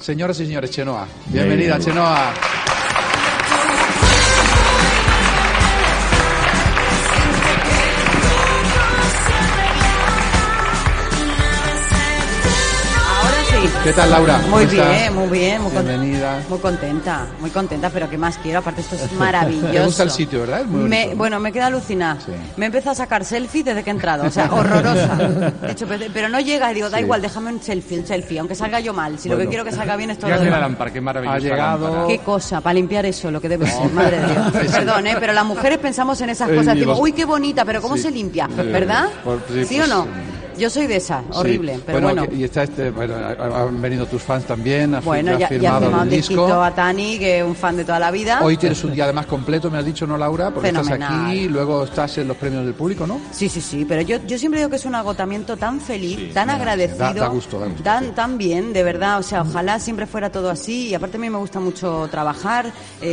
señoras y señores, Chenoa. Bienvenida, Chenoa. ¿Qué tal, Laura? Muy bien, muy bien. Bienvenida. Muy contenta, pero ¿qué más quiero? Aparte, esto es maravilloso. Me gusta el sitio, ¿verdad? Es muy bonito, ¿no? Bueno, me queda alucinada. Sí. Me empezó a sacar selfies desde que he entrado, o sea, horrorosa. De hecho, pero no llega y digo, da igual, déjame un selfie, aunque salga yo mal. Si lo que quiero que salga bien es todo lo demás. La lámpara, qué maravillosa. Ha llegado... Qué cosa, para limpiar eso, lo que debe ser, madre de Dios. Perdón, pero las mujeres pensamos en esas cosas, tipo, uy, qué bonita, pero ¿cómo se limpia? ¿Verdad? ¿Sí o no? Yo soy de esa, horrible, pero bueno. Y está han venido tus fans también, has ya firmado un el disco. a Tani, que es un fan de toda la vida. Hoy tienes un día además completo, me has dicho, ¿no, Laura? Porque fenomenal. Estás aquí, luego estás en los premios del público, ¿no? Sí, pero yo siempre digo que es un agotamiento tan feliz, tan agradecido, da gusto. Tan bien, de verdad, o sea, ojalá siempre fuera todo así, y aparte a mí me gusta mucho trabajar,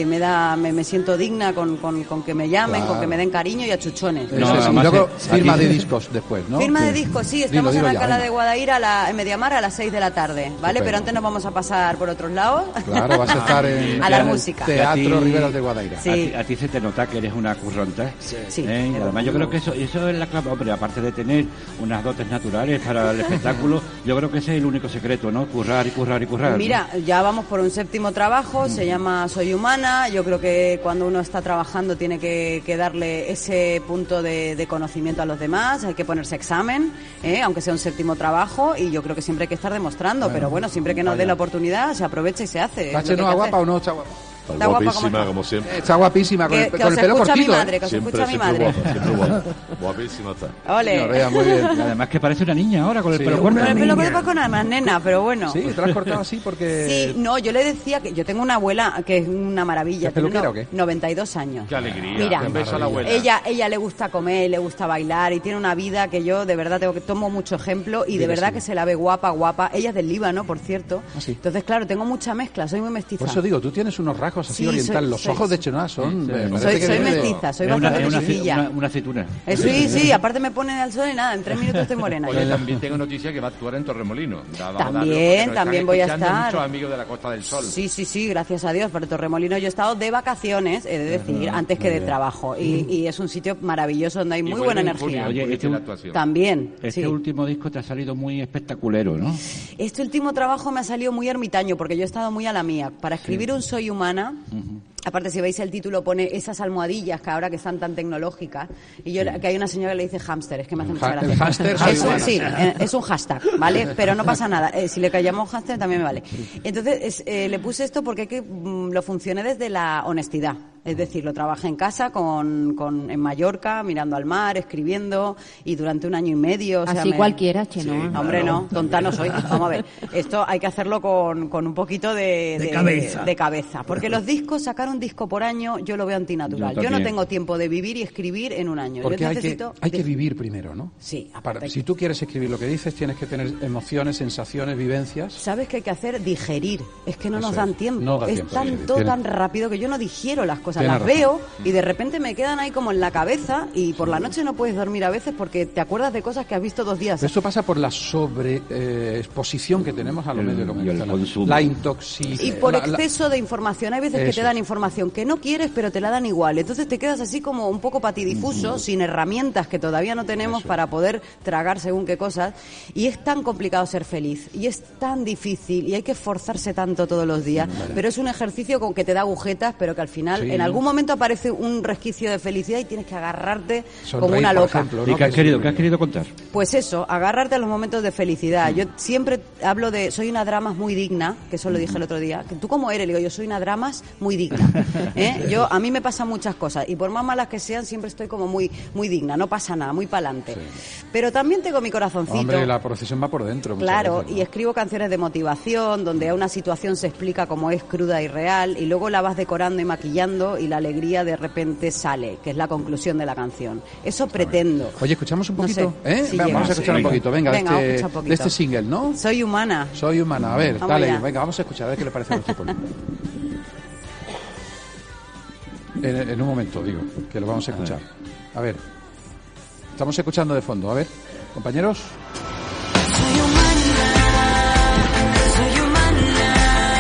me siento digna con que me llamen, con que me den cariño y achuchones. Y luego firma de discos después, ¿no? Firma de discos, sí, estamos en Alcalá de Guadaira en Mediamar a las 6 de la tarde, ¿vale? Estupendo. Pero antes nos vamos a pasar por otros lados. Claro, vas a estar en a la música. Teatro Riberas de Guadaira. Sí. A ti se te nota que eres una curranta. Sí. Y además yo creo que eso es la clave, hombre, aparte de tener unas dotes naturales para el espectáculo, yo creo que ese es el único secreto, ¿no? Currar. Mira, ya vamos por un 7º trabajo, se llama Soy Humana. Yo creo que cuando uno está trabajando tiene que darle ese punto de conocimiento a los demás, hay que ponerse examen, aunque sea un 7º trabajo, y yo creo que siempre hay que estar demostrando, pero bueno, siempre que nos dé la oportunidad se aprovecha y se hace. ¿Está Chenoa guapa o no está guapa? Está guapísima, como siempre. Está guapísima, con el pelo cortito. Que os escucha mi madre. Siempre guapa. Guapísima está. Ole. Muy bien. Y además que parece una niña ahora, con el pelo corto. Con el pelo corto con más nena, pero bueno. Sí, te lo has cortado así porque... Sí, no, yo le decía que yo tengo una abuela que es una maravilla. ¿Es peluquera o qué? 92 años. Qué alegría. Mira, Un beso a la abuela. Ella le gusta comer, le gusta bailar y tiene una vida que yo de verdad tomo mucho ejemplo y de verdad que se la ve guapa. Ella es del Líbano, por cierto. ¿Ah, sí? Entonces, claro, tengo mucha mezcla, soy muy mestiza. Por eso digo, tú tienes unos rasgos así Sí, orientales. Los ojos de Chenoa son... Soy mestiza, soy bastante mestizilla. Una aceituna. Sí, aparte me ponen al sol y nada, en 3 minutos estoy morena. Oye, también tengo noticia que va a actuar en Torremolino. También voy a estar. Muchos amigos de la Costa del Sol. Sí, gracias a Dios. Por Torremolino yo he estado de vacaciones, he de decir, antes que de trabajo. Y es un sitio maravilloso donde hay muy buena energía. Oye, También. Este último disco te ha salido muy espectaculero, ¿no? Este último trabajo me ha salido muy ermitaño porque yo he estado muy a la mía. Para escribir un Soy Humana... Aparte, si veis el título, pone esas almohadillas que ahora que están tan tecnológicas. Y yo que hay una señora que le dice hámster, es que me hace mucha gracia. El hámster soy humana. Sí, es un hashtag, ¿vale? Pero no pasa nada. Si le llamamos hámster también me vale. Entonces, le puse esto porque lo funcioné desde la honestidad. Es decir, lo trabajé en casa en Mallorca, mirando al mar, escribiendo, y durante 1 año y medio. Así cualquiera, Chenoa. Sí, hombre, no, tonta no soy. Vamos a ver, esto hay que hacerlo con un poquito de cabeza. Porque los discos, sacar un disco por año, yo lo veo antinatural. Yo no tengo tiempo de vivir y escribir en 1 año. Porque yo necesito hay que vivir primero, ¿no? Sí. Si tú quieres escribir lo que dices, tienes que tener emociones, sensaciones, vivencias. ¿Sabes qué hay que hacer? Digerir. Es que no nos Eso dan tiempo. No da es tiempo, tan rápido que yo no digiero las cosas. Tienes Las razón. veo y de repente me quedan ahí como en la cabeza y por la noche no puedes dormir a veces porque te acuerdas de cosas que has visto 2 días. Pero esto pasa por la exposición que tenemos a los medios de comunicación. La intoxicación. Y por exceso de información. Hay veces que te dan información que no quieres, pero te la dan igual. Entonces te quedas así como un poco patidifuso, sin herramientas que todavía no tenemos para poder tragar según qué cosas. Y es tan complicado ser feliz. Y es tan difícil. Y hay que esforzarse tanto todos los días. Pero es un ejercicio con que te da agujetas, pero que al final, en algún momento aparece un resquicio de felicidad y tienes que agarrarte como una loca. Ejemplo, ¿no? ¿Y qué has querido contar? Pues eso, agarrarte a los momentos de felicidad. Yo siempre hablo de, soy una dramas muy digna, que eso lo dije el otro día. ¿Tú cómo eres? Le digo, yo soy una dramas muy digna. A mí me pasan muchas cosas y por más malas que sean, siempre estoy como muy digna, no pasa nada, muy pa'lante. Pero también tengo mi corazoncito. Hombre, la procesión va por dentro. Claro, veces, ¿no? y escribo canciones de motivación, donde a una situación se explica como es cruda y real, y luego la vas decorando y maquillando y la alegría de repente sale, que es la conclusión de la canción. Eso pretendo. Oye, escuchamos un poquito, No sé, si vamos a llega. escuchar un poquito, venga, vamos a escuchar un poquito. de este single, ¿no? Soy humana. Soy humana, a ver, Vamos dale, allá. venga, vamos a escuchar, a ver qué le parece a los tipos. En un momento, digo, que lo vamos a escuchar. A ver, estamos escuchando de fondo, a ver, compañeros. Soy humana,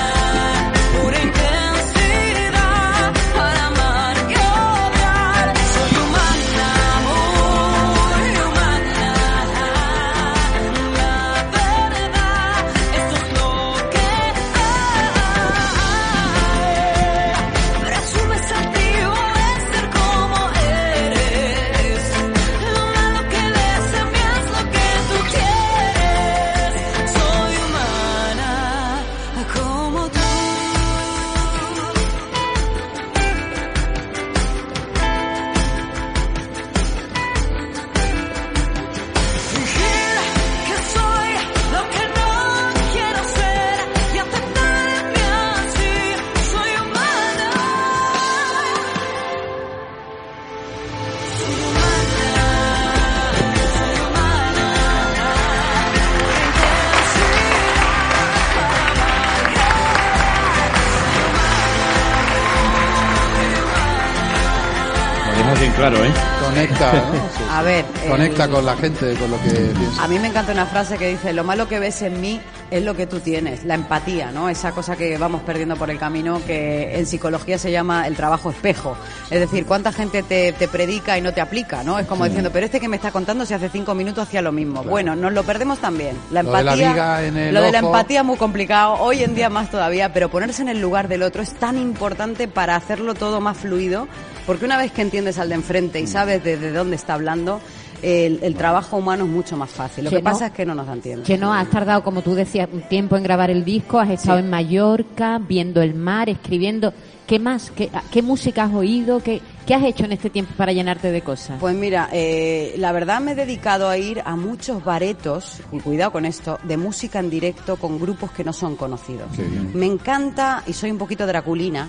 bien claro, ¿eh? Conecta, ¿no? Sí. A ver... Conecta con la gente, con lo que piensa. A mí me encanta una frase que dice, lo malo que ves en mí es lo que tú tienes, la empatía, ¿no? Esa cosa que vamos perdiendo por el camino, que en psicología se llama el trabajo espejo. Es decir, cuánta gente te predica y no te aplica, ¿no? Es como diciendo, pero este que me está contando si hace 5 minutos hacía lo mismo. Claro. Bueno, nos lo perdemos también. La empatía, lo de la viga en el lo de ojo. la empatía es muy complicado, hoy en día más todavía, pero ponerse en el lugar del otro es tan importante para hacerlo todo más fluido, porque una vez que entiendes al de enfrente y sabes de dónde está hablando, el trabajo humano es mucho más fácil. Lo que pasa es que no nos dan tiempo. Cheno, has tardado, como tú decías, un tiempo en grabar el disco, has estado en Mallorca, viendo el mar, escribiendo. ¿Qué más? ¿Qué música has oído? ¿Qué has hecho en este tiempo para llenarte de cosas? Pues mira, la verdad me he dedicado a ir a muchos baretos, y cuidado con esto, de música en directo con grupos que no son conocidos. Me encanta, y soy un poquito draculina,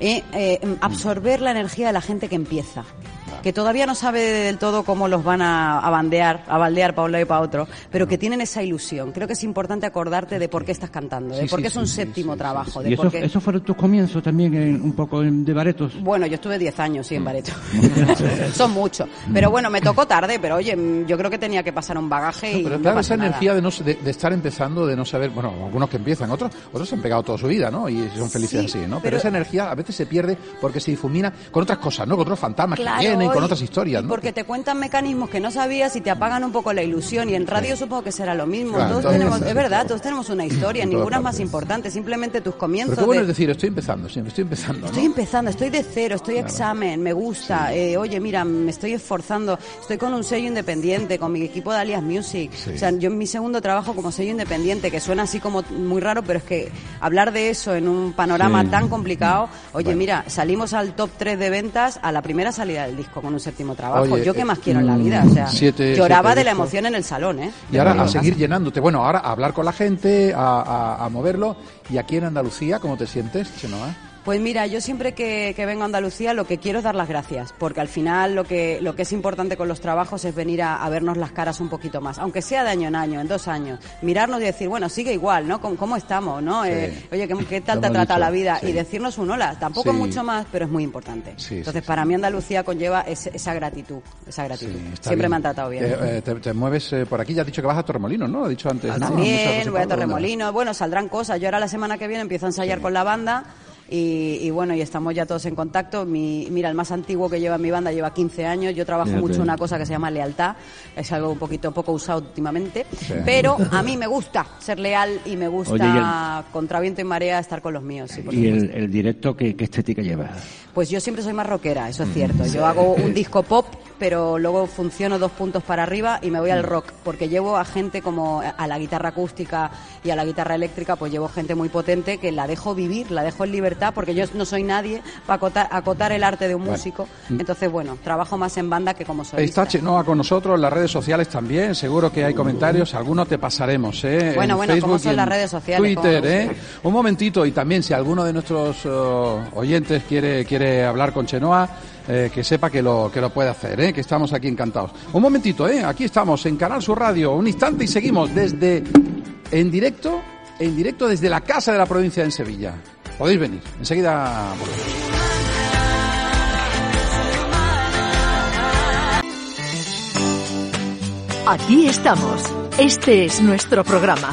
absorber la energía de la gente que empieza. Que todavía no sabe del todo cómo los van a baldear para un lado y para otro, pero que tienen esa ilusión. Creo que es importante acordarte de por qué estás cantando, de por qué es un séptimo trabajo. ¿Y eso fueron tus comienzos también un poco de baretos? Bueno, yo estuve 10 años, en bareto. Son muchos. Pero bueno, me tocó tarde, pero oye, yo creo que tenía que pasar un bagaje y pero no claro, pasa esa nada. energía de estar empezando, de no saber, bueno, algunos que empiezan, otros se han pegado toda su vida, ¿no? Y son felices así, ¿no? Pero esa energía a veces se pierde porque se difumina con otras cosas, ¿no? Con otros fantasmas que vienen, con otras historias, ¿no? Porque te cuentan mecanismos que no sabías y te apagan un poco la ilusión, y en radio supongo que será lo mismo. Claro, todos tenemos, es verdad, todos tenemos una historia, ninguna es más importante, simplemente tus comienzos. Pero qué bueno es decir, estoy empezando, ¿no? Estoy empezando, estoy de cero, estoy examen, me gusta, oye, mira, me estoy esforzando, estoy con un sello independiente, con mi equipo de Alias Music, o sea, yo en mi segundo trabajo como sello independiente, que suena así como muy raro, pero es que hablar de eso en un panorama tan complicado, oye, mira, salimos al top 3 de ventas a la primera salida del disco con un séptimo trabajo. Oye, yo qué más quiero en la vida, o sea, lloraba de la emoción en el salón, ¿eh? Y ahora a seguir llenándote, bueno, ahora a hablar con la gente, a moverlo. ¿Y aquí en Andalucía cómo te sientes, Chenoa? Pues mira, yo siempre que vengo a Andalucía lo que quiero es dar las gracias, porque al final lo que es importante con los trabajos es venir a vernos las caras un poquito más, aunque sea de año en año, en 2 años, mirarnos y decir, bueno, sigue igual, ¿no? ¿Cómo estamos, no? Sí. Oye, ¿qué tal te ha tratado la vida? Sí. Y decirnos un hola, tampoco mucho más, pero es muy importante. Sí, entonces, para mí Andalucía conlleva esa gratitud, siempre bien. Me han tratado bien. Te mueves por aquí, ya has dicho que vas a Torremolinos, ¿no? Lo has dicho antes. También, voy a Torremolinos, bueno, saldrán cosas, yo ahora la semana que viene empiezo a ensayar con la banda. Y bueno, y estamos ya todos en contacto. Mira, el más antiguo que lleva mi banda lleva 15 años. Yo trabajo mucho una cosa que se llama lealtad. Es algo un poco usado últimamente. Pero a mí me gusta ser leal y me gusta, contra viento y marea, estar con los míos. Sí, ¿Y el directo qué estética lleva? Pues yo siempre soy más rockera, eso es cierto. Yo hago un disco pop, pero luego funciono 2 puntos para arriba y me voy al rock, porque llevo a gente como a la guitarra acústica y a la guitarra eléctrica, pues llevo gente muy potente que la dejo vivir, la dejo en libertad, porque yo no soy nadie para acotar el arte de un músico. Entonces, bueno, trabajo más en banda que como solista. Está Chenoa con nosotros, en las redes sociales también, seguro que hay comentarios, algunos te pasaremos, Bueno, Facebook, ¿cómo son las redes sociales? Twitter, Un momentito, y también si alguno de nuestros oyentes quiere hablar con Chenoa, que sepa que lo puede hacer, que estamos aquí encantados. Un momentito, aquí estamos en Canal Sur Radio, un instante y seguimos en directo desde la Casa de la Provincia en Sevilla. Podéis venir, enseguida volvemos. Aquí estamos, este es nuestro programa.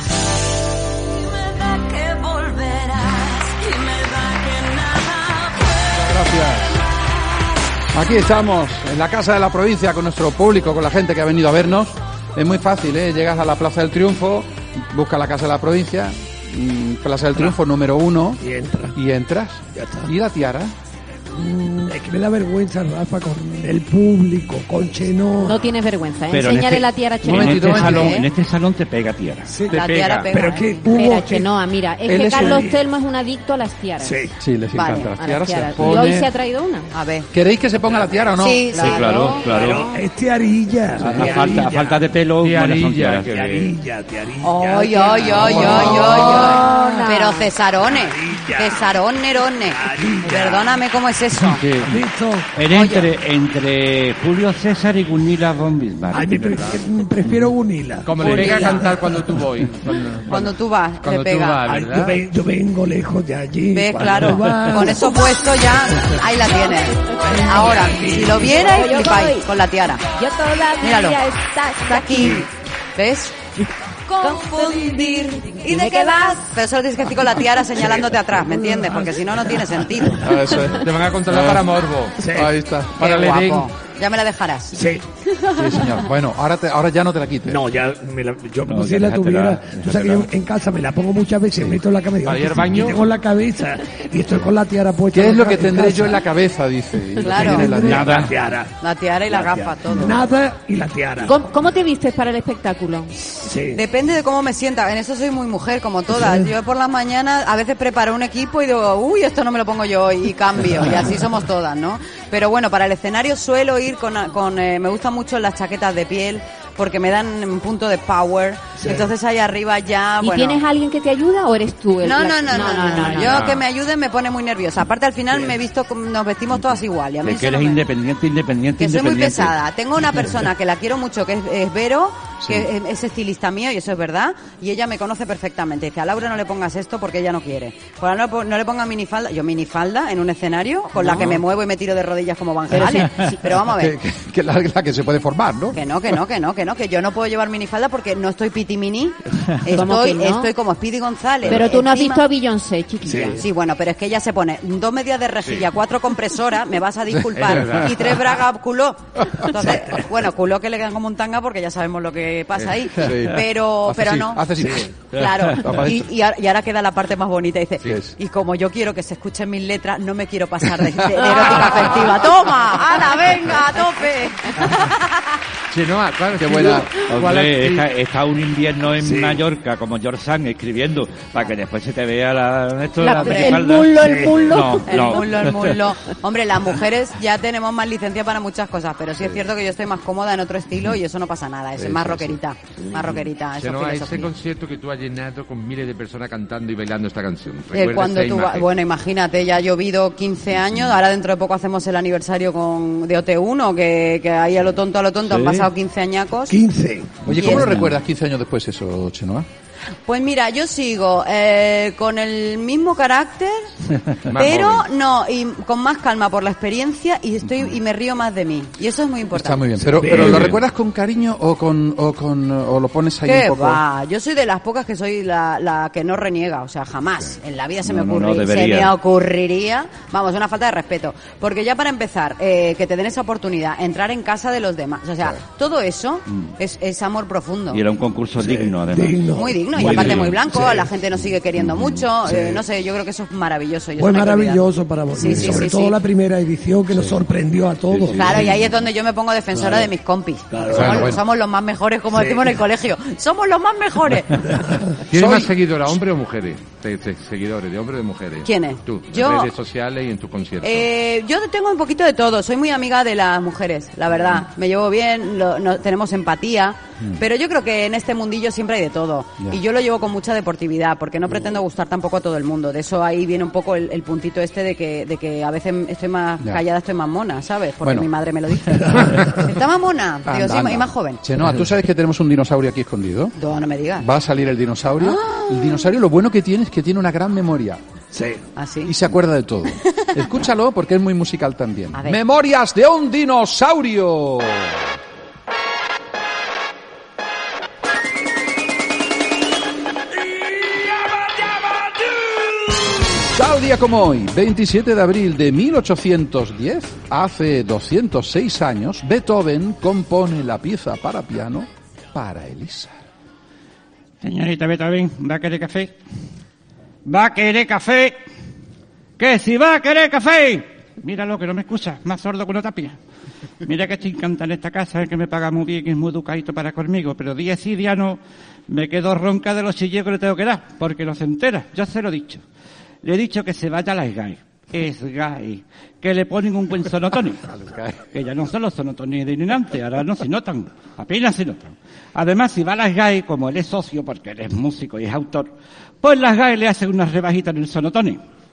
Gracias. Aquí estamos, en la Casa de la Provincia, con nuestro público, con la gente que ha venido a vernos. Es muy fácil, llegas a la Plaza del Triunfo, buscas la Casa de la Provincia, Plaza del Triunfo número 1 y entras. Ya está. ¿Y la tiara? Es que me da vergüenza, Rafa, con el público, con Chenoa. No tienes vergüenza, Pero enséñale la tiara a Chenoa. En este salón te pega tiara. Sí, la tiara pega. Pero que Mira, Chenoa, mira, es que Carlos Telmo es un adicto a las tiaras. Sí, les encanta las tiaras. Y hoy se ha traído una. A ver. ¿Queréis que se ponga la tiara o no? Sí, claro. Es tiarilla. A falta de pelo, Tiarilla. ¡Ay! Pero Cesarones. Tesarón Nerone. Perdóname, ¿cómo es eso? Sí. ¿Listo? Era entre Julio César y Gunilla von Bismarck. Ay, prefiero Gunilla. Como le pega a cantar cuando tú voy. Cuando tú vas, Cuando le pega. tú vas, Ay, ¿verdad? yo vengo lejos de allí. Ves, Cuando claro, vas- con eso puesto ya, ahí la tienes. Ahora, si lo vierais, flipáis con la tiara. Yo todavía Míralo. estás Aquí, ¿ves? Confundir. ¿Y de qué vas? Pero eso lo tienes que decir con la tiara señalándote atrás, ¿me entiendes? Porque si no, no tiene sentido. Eso es. Te van a contratar para Morbo. Sí. Ahí está. Para Qué Lenin. guapo. Ya me la dejarás. Sí. Sí, señor. Bueno, ahora ya no te la quites. No, ya yo como No, si la déjatela, tuviera. Tú sabes que yo en casa me la pongo muchas veces, meto en la cama y digo, ¿Para ir al "Ay, baño?" y tengo en la cabeza y estoy con la tiara puesta. ¿Qué es lo que en tendré casa. yo en la cabeza? Dice. Y lo que Claro. tiene la tiara. La tiara. La tiara y la gafa, todo. Nada y la tiara. ¿Cómo te vistes para el espectáculo? Sí. Depende de cómo me sienta. En eso soy muy mujer, como todas. Yo por las mañanas a veces preparo un equipo y digo, uy, esto no me lo pongo yo hoy, y cambio. Y así somos todas, ¿no? Pero bueno, para el escenario suelo ir con me gustan mucho las chaquetas de piel porque me dan un punto de power. Entonces ahí arriba ya, ¿Y bueno. tienes alguien que te ayuda o eres tú? No. Yo que me ayude me pone muy nerviosa. Aparte al final me he visto, nos vestimos todas igual. Y a mí De que eso no eres me- independiente. que soy muy pesada. Tengo una persona que la quiero mucho, que es Vero, que es estilista mío, y eso es verdad, y ella me conoce perfectamente. Dice, a Laura no le pongas esto porque ella no quiere. Pues no le pongas minifalda. Yo minifalda en un escenario con la que me muevo y me tiro de rodillas como Van Halen. Pero vamos a ver. Que la que se puede formar, ¿no? Que yo no puedo llevar minifalda porque no estoy piti mini, ¿Cómo que no? estoy como Speedy González. Pero tú no has Encima- visto a Beyoncé, chiquilla. Sí, bueno, pero es que ella se pone 2 medias de rejilla, 4 compresoras, me vas a Es disculpar, verdad. y 3 bragas culó. Entonces, bueno, culó que le quedan como un tanga porque ya sabemos lo que pasa ahí. Sí. Pero Hace así, no. hace así. Claro. Aparece. Y ahora queda la parte más bonita. Dice, Sí. y como yo quiero que se escuchen mis letras, no me quiero pasar de erótica afectiva. ¡Toma! ¡Hala, venga, a tope! Chenoa, claro, Qué buena. Hombre, está un invierno en Mallorca como George Sand escribiendo para que después se te vea la El minifalda. muslo, el muslo. No. El muslo. Hombre, las mujeres ya tenemos más licencia para muchas cosas, pero sí es cierto que yo estoy más cómoda en otro estilo y eso no pasa nada. Es más rockerita. Más rockerita. Eso Chenoa, ese filosofía. concierto que tú has llenado con miles de personas cantando y bailando esta canción. Cuando esa tú imagen? bueno, imagínate, ya ha llovido 15 años, ahora dentro de poco hacemos el aniversario de OT1, que ahí a lo tonto han pasado 15 añacos. 15. Oye, Y ¿cómo lo es- recuerdas 15 años después eso, Chenoa? Pues mira, yo sigo con el mismo carácter, Más pero joven. no, y con más calma por la experiencia y me río más de mí. Y eso es muy importante. Está muy bien. Pero ¿lo recuerdas con cariño o lo pones ahí ¿Qué un poco? va? Yo soy de las pocas que soy la que no reniega, o sea, jamás en la vida se me debería. ocurriría, vamos, una falta de respeto, porque ya para empezar, que te den esa oportunidad, entrar en casa de los demás, o sea, todo eso es amor profundo. Y era un concurso digno, además. Digno. Muy digno, y Muy aparte digno. muy blanco, la gente nos sigue queriendo mucho, no sé, yo creo que eso es maravilloso. y eso Fue no hay que maravilloso para vos. Sí, sí, sobre sí, todo sí. la primera edición que nos sorprendió a todos. Claro, y ahí es donde yo me pongo defensora de mis compis. Somos los más mejores, como decimos en el colegio. Somos los más mejores. ¿Tienes Soy- más seguidores, hombres o mujeres? Seguidores, de hombres o de mujeres. ¿Quiénes? Tú, Yo- en redes sociales y en tus conciertos. Yo tengo un poquito de todo. Soy muy amiga de las mujeres, la verdad. Me llevo bien, tenemos empatía. Pero yo creo que en este mundillo siempre hay de todo. Y yo lo llevo con mucha deportividad, porque no pretendo gustar tampoco a todo el mundo. De eso ahí viene un poco el puntito este de que a veces estoy más Ya. callada, estoy más mona, ¿sabes? Porque Bueno. mi madre me lo dice. ¿Está más mona? Digo, Anda, sí, anda. y más joven. Chenoa, ¿tú sabes que tenemos un dinosaurio aquí escondido? No me digas. Va a salir el dinosaurio. El dinosaurio lo bueno que tiene es que tiene una gran memoria. Sí. Así. Y se acuerda de todo. Escúchalo porque es muy musical también. A ver. Memorias de un dinosaurio. Tal día como hoy, 27 de abril de 1810, hace 206 años, Beethoven compone la pieza para piano para Elisa. Señorita Beethoven, ¿va a querer café? ¿Va a querer café? ¿Que si va a querer café? Míralo, que no me escucha, más sordo que una tapia. Mira que estoy encantada en esta casa, el que me paga muy bien y es muy educadito para conmigo, pero día sí, día no, me quedo ronca de los chillos que le tengo que dar, porque no se entera, yo se lo he dicho. Le he dicho que se vaya a la SGAE. SGAE. Que le ponen un buen sonotone. Que ya no son los sonotones de antes, ahora no se notan. Apenas se notan. Además, si va a la SGAE, como él es socio, porque él es músico y es autor, pues la SGAE le hacen una rebajita en el sonotone.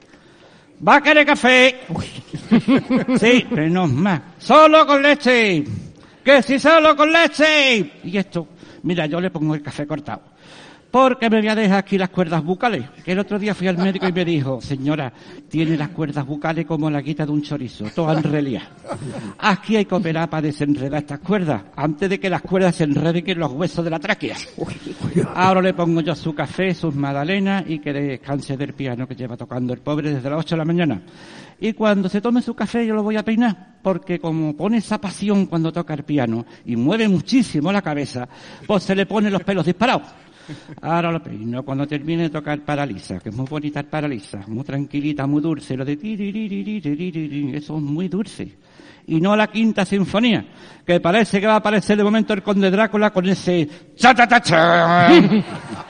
¿Va a querer café? Sí, menos más. ¡Solo con leche! ¡Que si solo con leche! Y esto, mira, yo le pongo el café cortado. Porque me voy a dejar aquí las cuerdas bucales. Que el otro día fui al médico y me dijo, señora, tiene las cuerdas bucales como la guita de un chorizo, todas enreliadas. Aquí hay que operar para desenredar estas cuerdas, antes de que las cuerdas se enreden en los huesos de la tráquea. Ahora le pongo yo su café, sus magdalenas y que descanse del piano que lleva tocando el pobre desde las 8 de la mañana. Y cuando se tome su café yo lo voy a peinar, porque como pone esa pasión cuando toca el piano y mueve muchísimo la cabeza, pues se le ponen los pelos disparados. Ahora lo peino, cuando termine de tocar Paralisa, que es muy bonita el Paralisa, muy tranquilita, muy dulce, lo de tiririririririririri, eso es muy dulce. Y no la Quinta Sinfonía, que parece que va a aparecer de momento el Conde Drácula con ese cha-cha-cha-cha.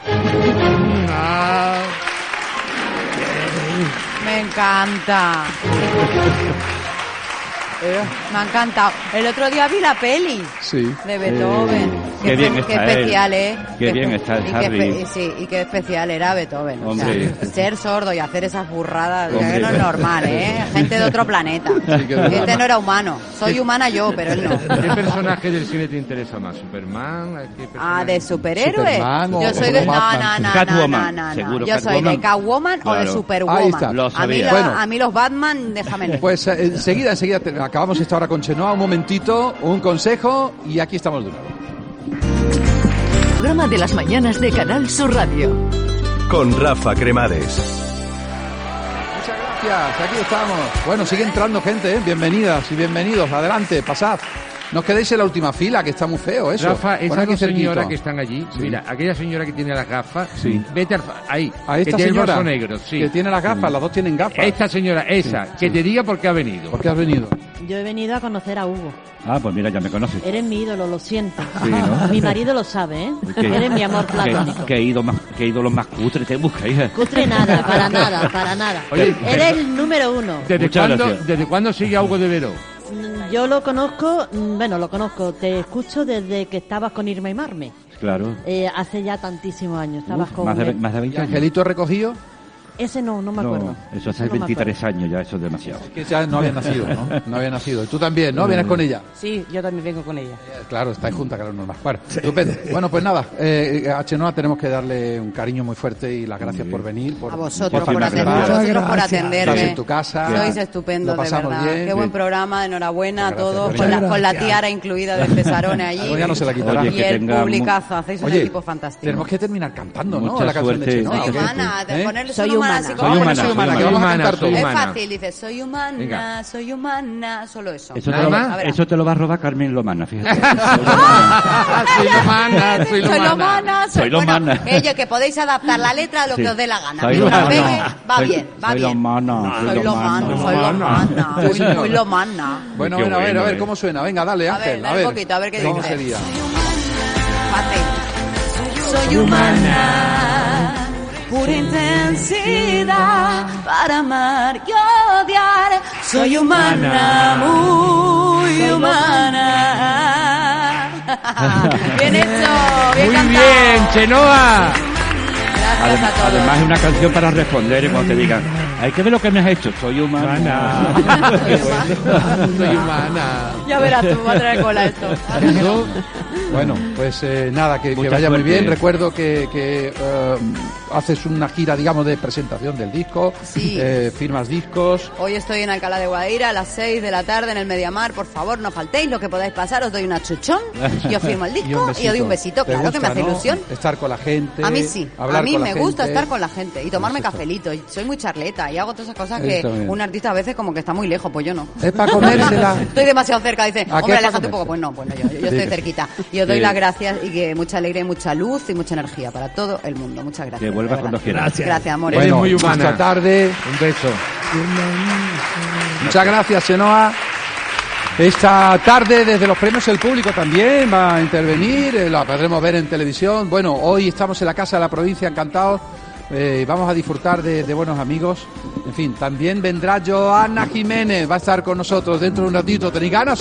Me encanta. Me ha encantado. El otro día vi la peli de Beethoven. Qué bien está qué especial, ¿eh? Qué bien está el Harry. Y qué especial era Beethoven. Hombre. O sea, ser sordo y hacer esas burradas, que no es normal, ¿eh? Gente de otro planeta. Este no era humano. Soy humana yo, pero él no. ¿Qué personaje del cine te interesa más? ¿Superman? ¿De superhéroe? Superman Yo soy de... Catwoman. No. Seguro, Yo soy de Catwoman o de Superwoman. Ahí está. Lo sabía. A mí los Batman, déjame. Pues enseguida acabamos esta hora con Chenoa. Un momentito, un consejo y aquí estamos de nuevo. Programa de las mañanas de Canal Sur Radio. Con Rafa Cremades. Muchas gracias, aquí estamos. Bueno, sigue entrando gente, ¿eh? Bienvenidas y bienvenidos. Adelante, pasad. No os quedéis en la última fila, que está muy feo eso. Rafa, esas aquí dos señoras cerquita. que están allí, Sí. mira, aquella señora que tiene las gafas, Sí. vete ahí, A que esta tiene el señora bolso negro, sí. que tiene las gafas, las dos tienen gafas. Esta señora, esa, Sí, que sí. te diga por qué ha venido. ¿Por qué has venido? Yo he venido a conocer a Hugo. Ah, pues mira, ya me conoces. Eres mi ídolo, lo siento. Sí, ¿no? Mi marido lo sabe, ¿eh? Eres mi amor platónico. ¿Qué ídolos más cutres te busca, hija? Cutre nada, para nada, para nada. Oye, Eres el número uno. ¿Desde cuándo sigue a Hugo de Veró? Yo lo conozco, te escucho desde que estabas con Irma y Marme. Claro. Hace ya tantísimos años, estabas con... Más de 20 ¿Y años. Angelito recogido? Ese no me acuerdo. No, eso hace No me 23 años ya, eso es demasiado. Que ya no había nacido, ¿no? No había nacido. Y tú también, ¿no? ¿Vienes con ella? Sí, yo también vengo con ella. Claro, estáis juntas, claro, normal. Bueno, estupendo. Bueno, pues nada, a Chenoa tenemos que darle un cariño muy fuerte y las gracias por venir. A vosotros por por participar. atenderme. Estás en tu casa. Sois estupendos, Lo de pasamos verdad. bien. Qué buen Sí. programa, enhorabuena a Muchas todos, gracias. con la tiara incluida del Cesarone allí. Algo ya no se la quitará. Oye, Y que el tenga publicazo, hacéis un Oye, equipo fantástico. tenemos que terminar cantando, ¿no? Mucha La canción de suerte. Chenoa. Soy ¿o qué? humana, ¿Eh? ponerle Soy soy humana, humana. así Soy como humana, Soy humana, soy que vamos a humana, cantar soy todos. Es humana. fácil, dices, soy humana, Venga. soy humana, solo eso. Eso Nada más. eso te lo va a robar Carmen Lomana, fíjate. Soy Lomana, soy Soy Lomana. lomana, Soy lomana. Bueno, ello, que podéis adaptar la letra a lo Sí. que os dé la gana. Soy Mientras lomana. pegue, va Soy- bien, va soy bien. lomana, Soy lomana, soy lomana, Sí, señor. muy lomana. Bueno, Qué bueno, a bueno, ver cómo suena. Venga, dale, A Ángel. ver, dale un poquito, a ver qué ¿Cómo dice. sería? Fácil. Soy humana, pura intensidad para amar y odiar. Soy humana, muy humana. Bien hecho, bien Muy cantado. bien, Chenoa. Gracias a todos. Además es una canción para responder cuando te digan, hay que ver lo que me has hecho, soy humana. Soy humana. Ya verás tú, va a traer cola esto. Eso. Bueno, pues nada, que Mucha vaya muy suerte. bien. Recuerdo que haces una gira, digamos, de presentación del disco, Sí. firmas discos. Hoy estoy en Alcalá de Guadaira a las 6 de la tarde en el Mediamar. Por favor, no faltéis, lo que podáis pasar. Os doy una chuchón y os firmo el Y un disco y os doy un besito. besito. ¿Te Claro que me gusta, hace no? ilusión. Estar con la gente. A mí sí, hablar a mí con la me gusta gente. estar con la gente y tomarme Eso está. cafelito. Y soy muy charleta y hago todas esas cosas Eso que está bien. un artista a veces como que está muy lejos, pues yo no. Es para comérsela. Estoy demasiado cerca, dice, ¿A qué hombre, es pa' aléjate un poco. Pues comerse? no, yo estoy Dice. cerquita. Y os doy Que- las gracias y que mucha alegría y mucha luz y mucha energía para todo el mundo. Muchas gracias. Que vuelvas de cuando verdad. quieras. Gracias, amores. Eres Bueno, muy humana. esta tarde. Un beso. Muchas gracias, Chenoa. Esta tarde, desde los premios, el público también va a intervenir, la podremos ver en televisión. Bueno, hoy estamos en la Casa de la Provincia, encantados, y vamos a disfrutar de buenos amigos. En fin, también vendrá Joana Jiménez, va a estar con nosotros dentro de un ratito. ¿Tenéis ganas?